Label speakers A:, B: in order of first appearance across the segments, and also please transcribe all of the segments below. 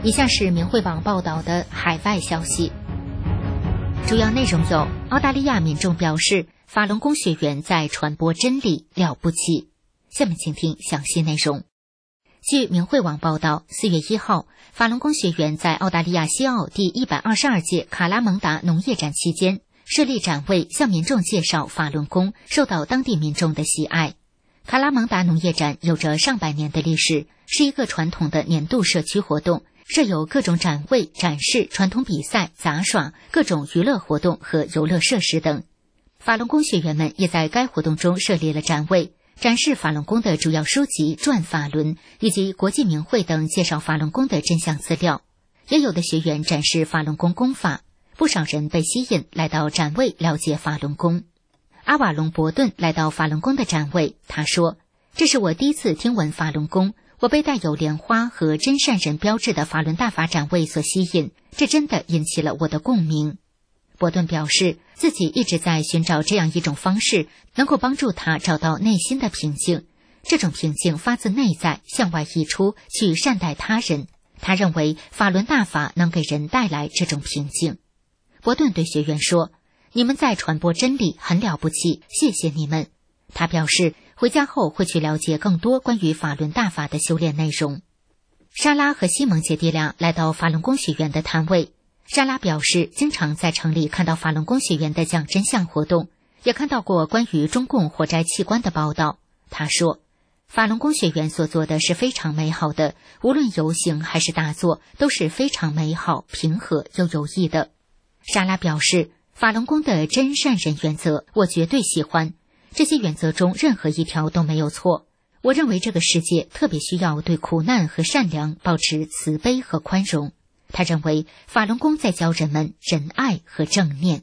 A: 以下是明慧网报道的海外消息，主要内容有：澳大利亚民众表示，法轮功学员在传播真理，了不起。下面请听详细内容。据明慧网报道，4月1号，法轮功学员在澳大利亚西澳第122届卡拉蒙达农业展期间设立展位，向民众介绍法轮功，受到当地民众的喜爱。卡拉蒙达农业展有着上百年的历史，是一个传统的年度社区活动，设有各种展位、展示、传统比赛、杂耍、各种娱乐活动和游乐设施等。法轮功学员们也在该活动中设立了展位，展示法轮功的主要书籍《转法轮》以及国际名汇等介绍法轮功的真相资料。也有的学员展示法轮功功法，不少人被吸引来到展位了解法轮功。阿瓦隆·伯顿来到法轮功的展位，他说：“这是我第一次听闻法轮功，我被带有莲花和真善人标志的法轮大法展位所吸引，这真的引起了我的共鸣。”伯顿表示，自己一直在寻找这样一种方式，能够帮助他找到内心的平静。这种平静发自内在，向外溢出，去善待他人。他认为法轮大法能给人带来这种平静。伯顿对学员说：“你们在传播真理，很了不起，谢谢你们。”他表示，回家后会去了解更多关于法轮大法的修炼内容。莎拉和西蒙姐弟俩来到法轮功学员的摊位。莎拉表示，经常在城里看到法轮功学员的讲真相活动，也看到过关于中共活摘器官的报道。她说，法轮功学员所做的是非常美好的，无论游行还是大作，都是非常美好、平和又有益的。莎拉表示，法轮功的真善人原则我绝对喜欢，这些原则中任何一条都没有错。我认为这个世界特别需要对苦难和善良保持慈悲和宽容。他认为法轮功在教人们仁爱和正念。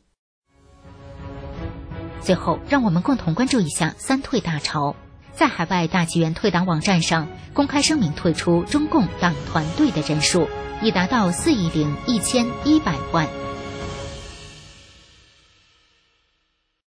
A: 最后，让我们共同关注一下三退大潮。在海外大纪元退党网站上公开声明退出中共党团队的人数已达到411,100万，